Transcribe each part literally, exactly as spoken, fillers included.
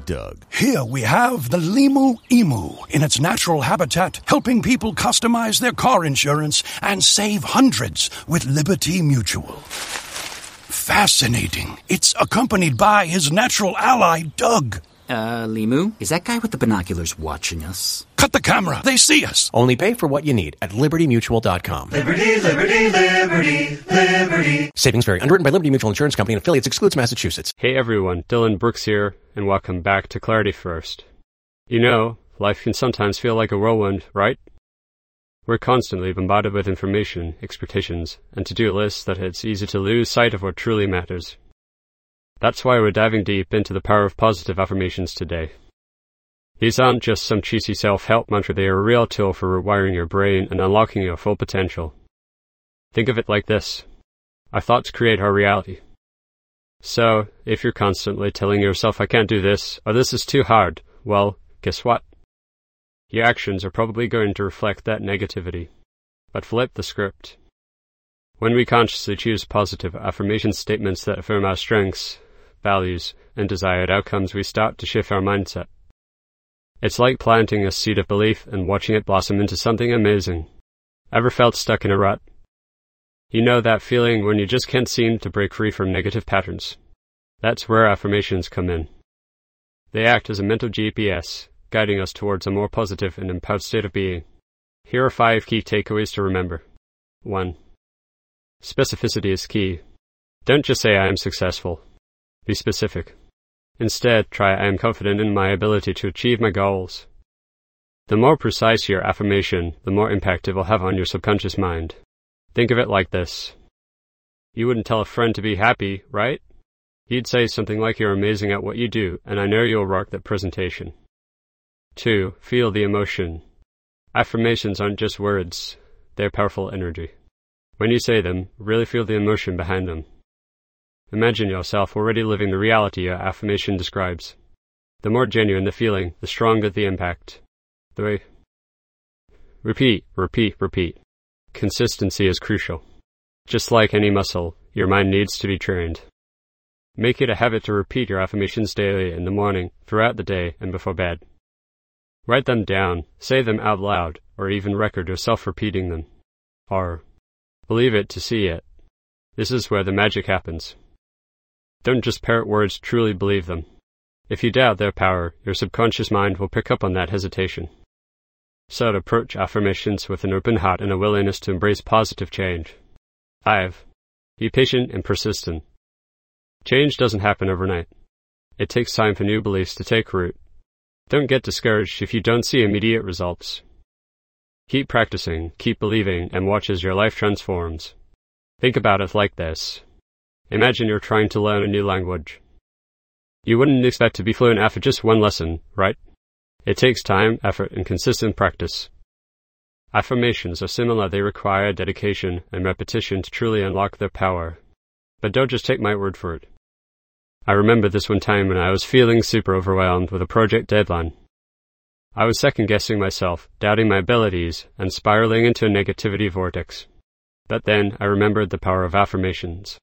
Doug. Here we have the Limu Emu in its natural habitat, helping people customize their car insurance and save hundreds with Liberty Mutual. Fascinating. It's accompanied by his natural ally, Doug. Uh, Limu, is that guy with the binoculars watching us? Cut the camera. They see us. Only pay for what you need at liberty mutual dot com. Liberty, liberty, liberty, liberty. Savings vary. Underwritten by Liberty Mutual Insurance Company and affiliates. Excludes Massachusetts. Hey everyone, Dylan Brooks here, and welcome back to Clarity First. You know, life can sometimes feel like a whirlwind, right? We're constantly bombarded with information, expectations, and to-do lists that it's easy to lose sight of what truly matters. That's why we're diving deep into the power of positive affirmations today. These aren't just some cheesy self-help mantra, they are a real tool for rewiring your brain and unlocking your full potential. Think of it like this. Our thoughts create our reality. So, if you're constantly telling yourself, I can't do this, or this is too hard, well, guess what? Your actions are probably going to reflect that negativity. But flip the script. When we consciously choose positive affirmation statements that affirm our strengths, values, and desired outcomes, we start to shift our mindset. It's like planting a seed of belief and watching it blossom into something amazing. Ever felt stuck in a rut? You know that feeling when you just can't seem to break free from negative patterns. That's where affirmations come in. They act as a mental G P S, guiding us towards a more positive and empowered state of being. Here are five key takeaways to remember. one. Specificity is key. Don't just say I am successful. Be specific. Instead, try I am confident in my ability to achieve my goals. The more precise your affirmation, the more impact it will have on your subconscious mind. Think of it like this. You wouldn't tell a friend to be happy, right? You'd say something like you're amazing at what you do, and I know you'll rock that presentation. two. Feel the emotion. Affirmations aren't just words, they're powerful energy. When you say them, really feel the emotion behind them. Imagine yourself already living the reality your affirmation describes. The more genuine the feeling, the stronger the impact. three. Repeat, repeat, repeat. Consistency is crucial. Just like any muscle, your mind needs to be trained. Make it a habit to repeat your affirmations daily in the morning, throughout the day, and before bed. Write them down, say them out loud, or even record yourself repeating them. Or believe it to see it. This is where the magic happens. Don't just parrot words, truly believe them. If you doubt their power, your subconscious mind will pick up on that hesitation. So approach affirmations with an open heart and a willingness to embrace positive change. five. Be patient and persistent. Change doesn't happen overnight. It takes time for new beliefs to take root. Don't get discouraged if you don't see immediate results. Keep practicing, keep believing, and watch as your life transforms. Think about it like this. Imagine you're trying to learn a new language. You wouldn't expect to be fluent after just one lesson, right? It takes time, effort, and consistent practice. Affirmations are similar. They require dedication and repetition to truly unlock their power. But don't just take my word for it. I remember this one time when I was feeling super overwhelmed with a project deadline. I was second-guessing myself, doubting my abilities, and spiraling into a negativity vortex. But then I remembered the power of affirmations.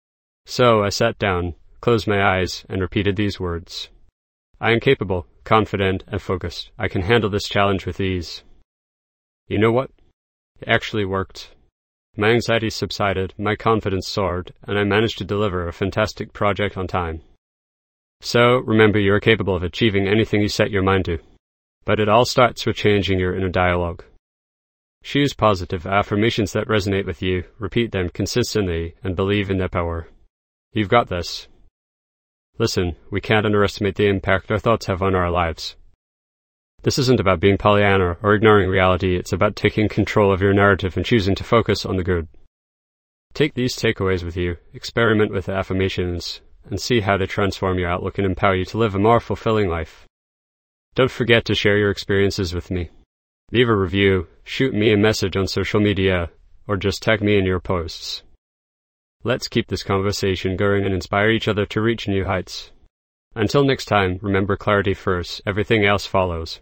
So I sat down, closed my eyes, and repeated these words. I am capable, confident, and focused. I can handle this challenge with ease. You know what? It actually worked. My anxiety subsided, my confidence soared, and I managed to deliver a fantastic project on time. So, remember, you are capable of achieving anything you set your mind to. But it all starts with changing your inner dialogue. Choose positive affirmations that resonate with you, repeat them consistently, and believe in their power. You've got this. Listen, we can't underestimate the impact our thoughts have on our lives. This isn't about being Pollyanna or ignoring reality, it's about taking control of your narrative and choosing to focus on the good. Take these takeaways with you, experiment with the affirmations, and see how they transform your outlook and empower you to live a more fulfilling life. Don't forget to share your experiences with me. Leave a review, shoot me a message on social media, or just tag me in your posts. Let's keep this conversation going and inspire each other to reach new heights. Until next time, remember clarity first, everything else follows.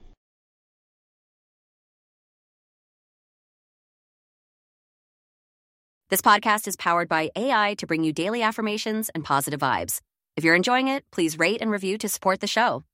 This podcast is powered by A I to bring you daily affirmations and positive vibes. If you're enjoying it, please rate and review to support the show.